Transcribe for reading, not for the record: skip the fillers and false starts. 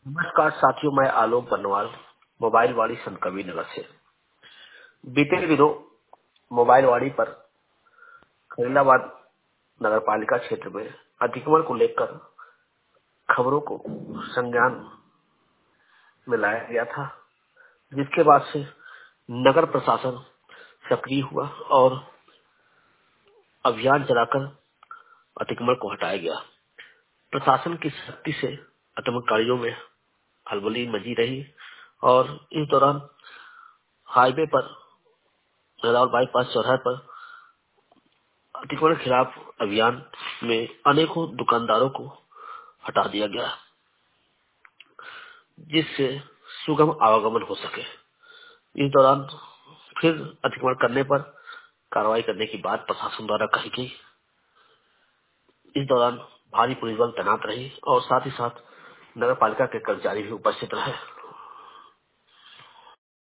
नमस्कार साथियों, मैं आलोक बर्नवाल मोबाइल वाड़ी संत कबीर नगर से। बीते दिनों मोबाइल वाड़ी पर खलीलाबाद नगर पालिका क्षेत्र में अतिक्रमण को लेकर खबरों को संज्ञान में लाया गया था, जिसके बाद से नगर प्रशासन सक्रिय हुआ और अभियान चलाकर अतिक्रमण को हटाया गया। प्रशासन की सख्ती से अतिक्रमणकारियों में खलबली मची रही और इस दौरान हाईवे पर और बाईपास चौराहे पर अतिक्रमण के खिलाफ अभियान में अनेकों दुकानदारों को हटा दिया गया, जिससे सुगम आवागमन हो सके। इस दौरान फिर अतिक्रमण करने पर कार्रवाई करने की बात प्रशासन द्वारा कही गई। इस दौरान भारी पुलिस बल तैनात रही और साथ ही साथ नगर पालिका के कर्मचारी भी उपस्थित रहे।